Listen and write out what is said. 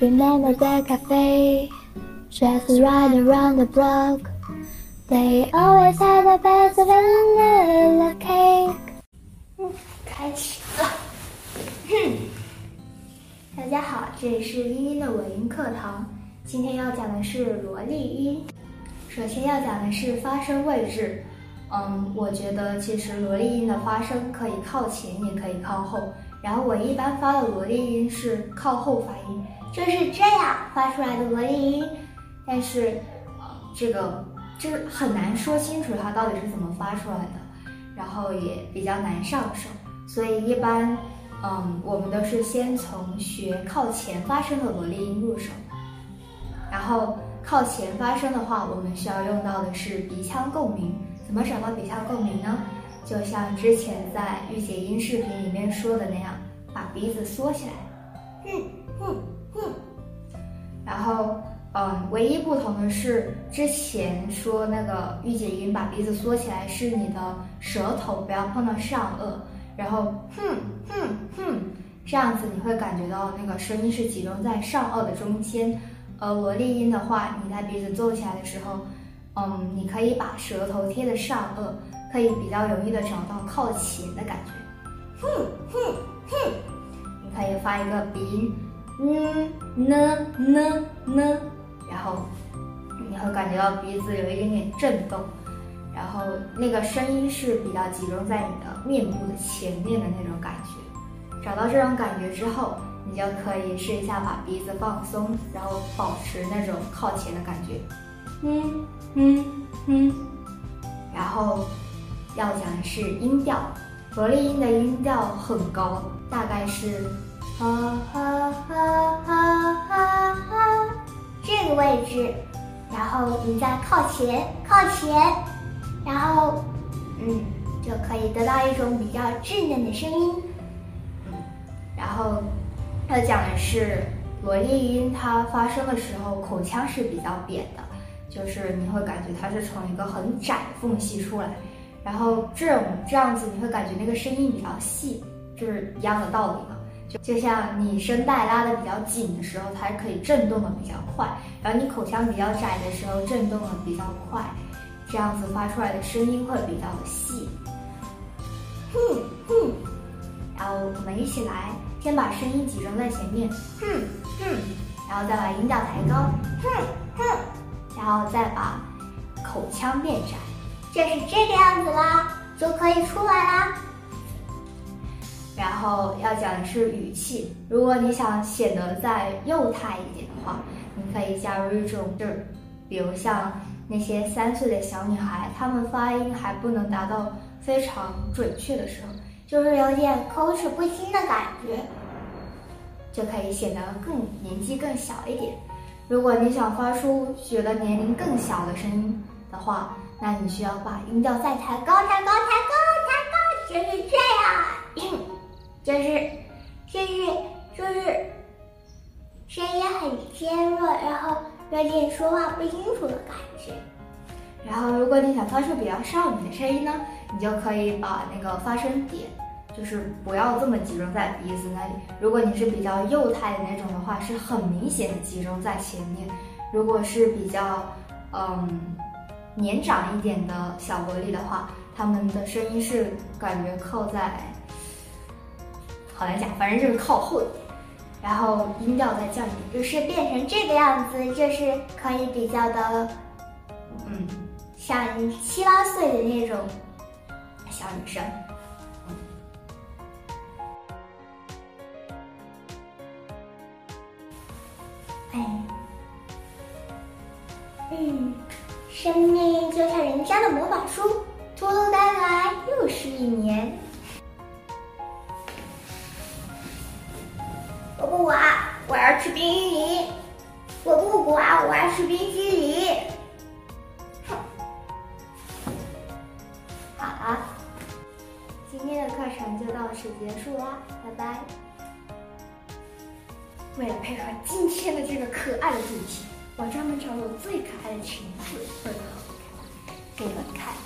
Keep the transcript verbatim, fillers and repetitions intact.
Remember the cafe, just right around the block. They always had the best vanilla cake. 嗯，开始了。大家好，这里是英英的尾音课堂。今天要讲的是萝莉音。首先要讲的是发声位置。嗯，我觉得其实萝莉音的发声可以靠前，也可以靠后。然后我一般发的萝莉音是靠后发音，就是这样发出来的萝莉音。但是，呃，这个就是很难说清楚它到底是怎么发出来的，然后也比较难上手。所以一般，嗯，我们都是先从学靠前发声的萝莉音入手。然后靠前发声的话，我们需要用到的是鼻腔共鸣。怎么找到鼻腔共鸣呢？就像之前在御姐音视频里面说的那样，把鼻子缩起来，嗯嗯嗯。然后，嗯，唯一不同的是，之前说那个御姐音把鼻子缩起来是你的舌头不要碰到上颚，然后哼哼哼，这样子你会感觉到那个声音是集中在上颚的中间。而萝莉音的话，你在鼻子皱起来的时候，嗯，你可以把舌头贴的上颚，可以比较容易的找到靠前的感觉。哼哼哼，你可以发一个鼻音，嗯呢呢呢，然后你会感觉到鼻子有一点点震动，然后那个声音是比较集中在你的面部的前面的那种感觉。找到这种感觉之后，你就可以试一下把鼻子放松，然后保持那种靠前的感觉。嗯嗯嗯，然后要讲的是音调，萝莉音的音调很高，大概是哈哈哈哈哈哈这个位置，然后你再靠前靠前，然后嗯就可以得到一种比较稚嫩的声音。嗯，然后要讲的是萝莉音，它发声的时候口腔是比较扁的。就是你会感觉它是从一个很窄的缝隙出来，然后这种这样子你会感觉那个声音比较细，就是一样的道理嘛。就就像你声带拉的比较紧的时候，它可以震动的比较快，然后你口腔比较窄的时候，震动的比较快，这样子发出来的声音会比较的细。哼哼，然后我们一起来，先把声音集中在前面，哼哼，然后再把音调抬高，哼哼。然后再把口腔变窄，就是这个样子啦，就可以出来啦。然后要讲的是语气，如果你想显得再幼态一点的话，你可以加入一种，就是比如像那些三岁的小女孩，她们发音还不能达到非常准确的时候，就是有点口齿不清的感觉，就可以显得更年纪更小一点。如果你想发出觉得年龄更小的声音的话，那你需要把音调再抬高，抬高，抬高，抬高，就是这样，就是就是就是声音很尖锐，然后有点说话不清楚的感觉。然后，如果你想发出比较少女的声音呢，你就可以把那个发声点，就是不要这么集中在鼻子那里。如果你是比较幼态的那种的话，是很明显的集中在前面。如果是比较嗯年长一点的小萝莉的话，他们的声音是感觉靠在，好难讲，反正就是靠后一点。然后音调再降一点，就是变成这个样子，就是可以比较的嗯像七八岁的那种小女生。嗯，生命就像人家的魔法书，脱脱该来又是一年。我不管，我要吃冰淇淋。我不管，我要吃冰淇淋。哼，好了，今天的课程就到此结束啦，拜拜。为了配合今天的这个可爱的主题，我专门找了我最可爱的裙子，为了给你们看。